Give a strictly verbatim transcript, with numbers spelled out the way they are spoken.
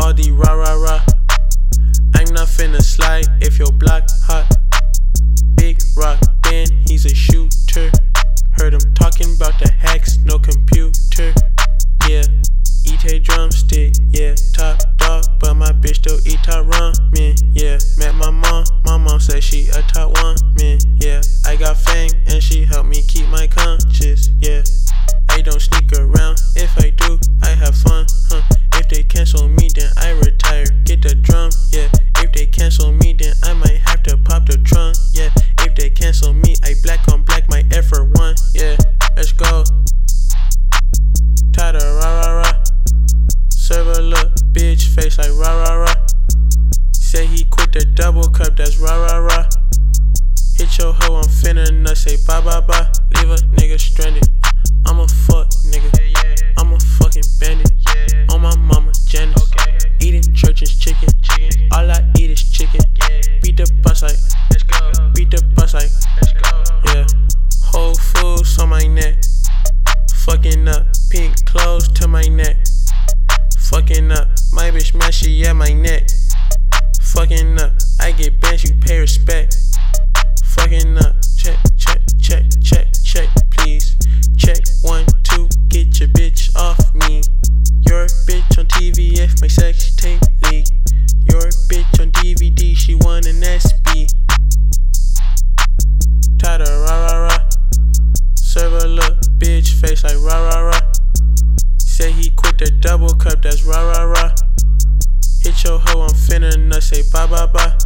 all the rah rah rah. I'm not finna slide if your block hot. Big rock, Ben, he's a shooter. Heard him talking about the hacks, no computer. Yeah, eat a drumstick, yeah, top dog, but my bitch still eat top ramen. Yeah, met my mom, my mom said she a top woman. Yeah, I got fame and she helped me keep my conscience. Yeah, I don't sneak around, if I do, I have fun, huh? If they cancel me, then I retire, get the drum, yeah. If they cancel me, then I might have to pop the trunk, yeah. If they cancel me, I black on black my effort one, yeah. Let's go. Tired of rah rah rah. Serve a look, bitch face like rah rah rah. Say he quit the double cup, that's rah rah rah. Hit your hoe, I'm finna nut, say bye bye bye. Leave a nigga stranded. I'm a fuck nigga. I'm a fucking bandit. On my mama Janet. Eating church's chicken. All I eat is chicken. Beat the bus like. Beat the bus like. Yeah. Whole Foods on my neck. Fucking up. Pink clothes to my neck. Fucking up. My bitch mad, she at my neck. Fucking up. I get bands, you pay respect. Fucking up. Check, check, check, check, check, please. Check one, two, get your bitch off me. Your bitch on T V if my sex tape leak. Your bitch on D V D, she want an S B. Tired of rah rah rah. Serve a look, bitch face like rah rah rah. Say he quit the double cup, that's rah rah rah. Hit your hoe, I'm finna nut, say bye bye bye.